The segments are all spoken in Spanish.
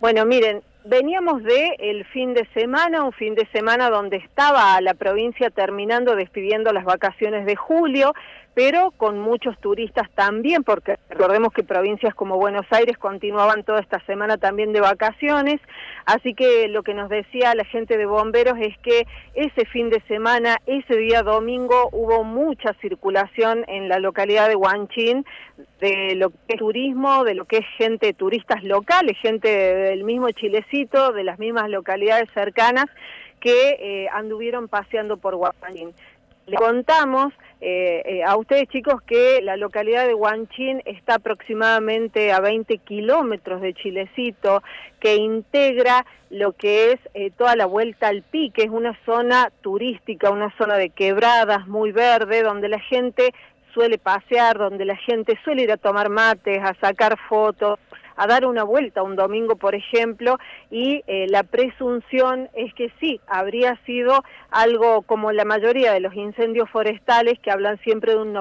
Bueno, miren, veníamos de el fin de semana, un fin de semana donde estaba la provincia terminando, despidiendo las vacaciones de julio, pero con muchos turistas también, porque recordemos que provincias como Buenos Aires continuaban toda esta semana también de vacaciones, así que lo que nos decía la gente de bomberos es que ese fin de semana, ese día domingo, hubo mucha circulación en la localidad de Huanchín, de lo que es turismo, de lo que es gente, turistas locales, gente del mismo Chilecito, de las mismas localidades cercanas, que anduvieron paseando por Huanchín. Le contamos a ustedes, chicos, que la localidad de Huanchín está aproximadamente a 20 kilómetros de Chilecito, que integra lo que es toda la Vuelta al Pique, es una zona turística, una zona de quebradas muy verde, donde la gente suele pasear, donde la gente suele ir a tomar mates, a sacar fotos, a dar una vuelta un domingo, por ejemplo, y la presunción es que sí, habría sido algo como la mayoría de los incendios forestales, que hablan siempre de un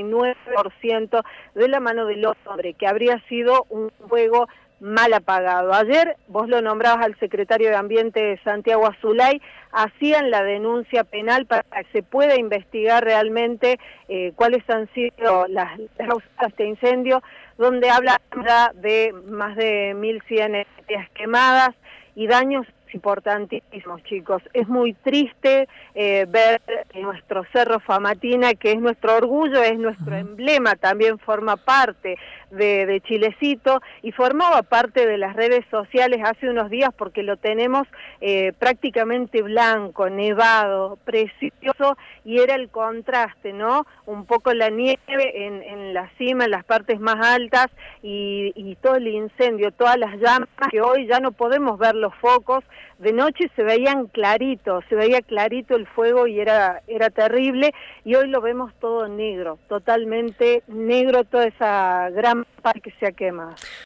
99% de la mano del hombre, que habría sido un fuego mal apagado. Ayer, vos lo nombrabas al secretario de Ambiente, Santiago Azulay, hacían la denuncia penal para que se pueda investigar realmente cuáles han sido las causas de este incendio, donde habla ya de más de 1.100 hectáreas quemadas y daños importantísimos, chicos. Es muy triste ver nuestro Cerro Famatina, que es nuestro orgullo, es nuestro emblema, también forma parte de Chilecito y formaba parte de las redes sociales hace unos días porque lo tenemos prácticamente blanco, nevado, precioso, y era el contraste, ¿no? Un poco la nieve en la cima, en las partes más altas y todo el incendio, todas las llamas que hoy ya no podemos ver los focos. De noche se veían claritos, se veía clarito el fuego y era terrible, y hoy lo vemos todo negro, totalmente negro, toda esa gran parte que se ha quemado.